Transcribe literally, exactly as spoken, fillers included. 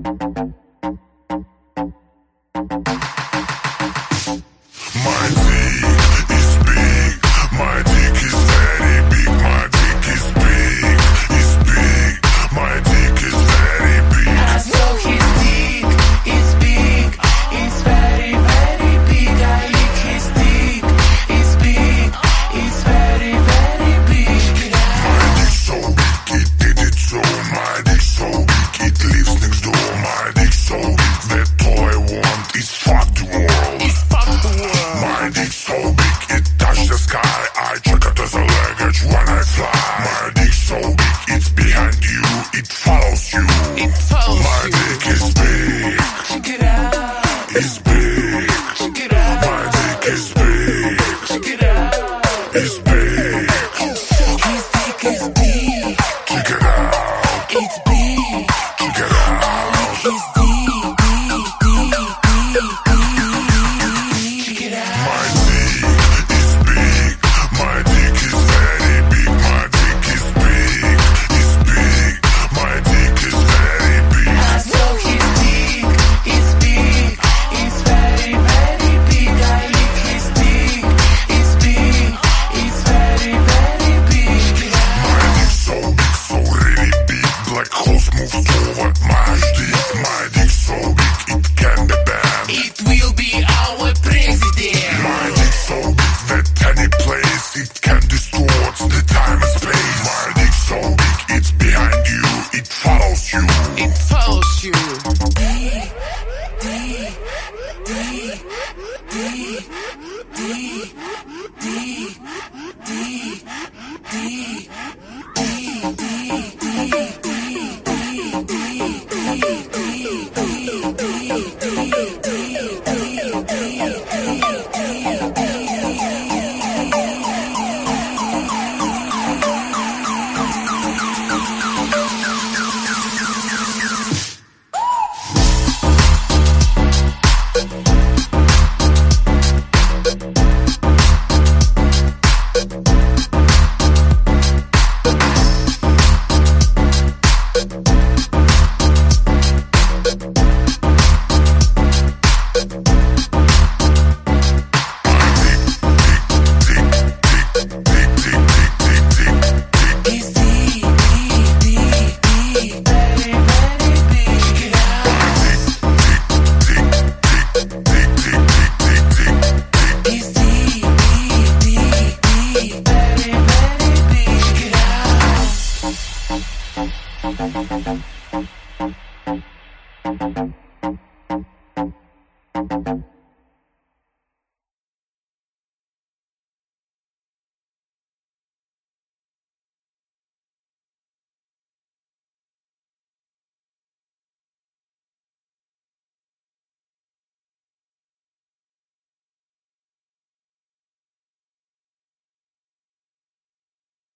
My dick is big, my dick is very big, my dick is big, is big, my dick is very big. I saw his dick, it's big, it's very, very big. I lick his dick, it's big, it's very, very big. My dick so big, it did it so. My dick so big, it lives next door. My dick so big, that all I want is fuck the world. It's fuck the world. My dick so big, it touches the sky. I check it as a luggage when I fly. My dick so big, it's behind you, it follows you. It follows My you. dick is big, Check it out. it's big. Check it out. My dick is big, Check it out. it's big. His dick is big, Check it out, it's big. check it out. His dick, dick, dick, dick, dick. Check it out. My dick is big, my dick is very big, my dick is big, it's big, my dick is very big. I saw his dick, it's big, it's very, very big. I lick his dick, it's big, it's very, very big. My dick so big, so really big, black holes move toward my dick. My dick so big, it can be banned. It will be our president. My dick so big that any place it can distort the time and space. My dick so big, it's behind you, it follows you. It follows you. His dick, dick, dick, dick, very, very big. Check it out. His dick, dick, dick, dick, very, very big. Check it out.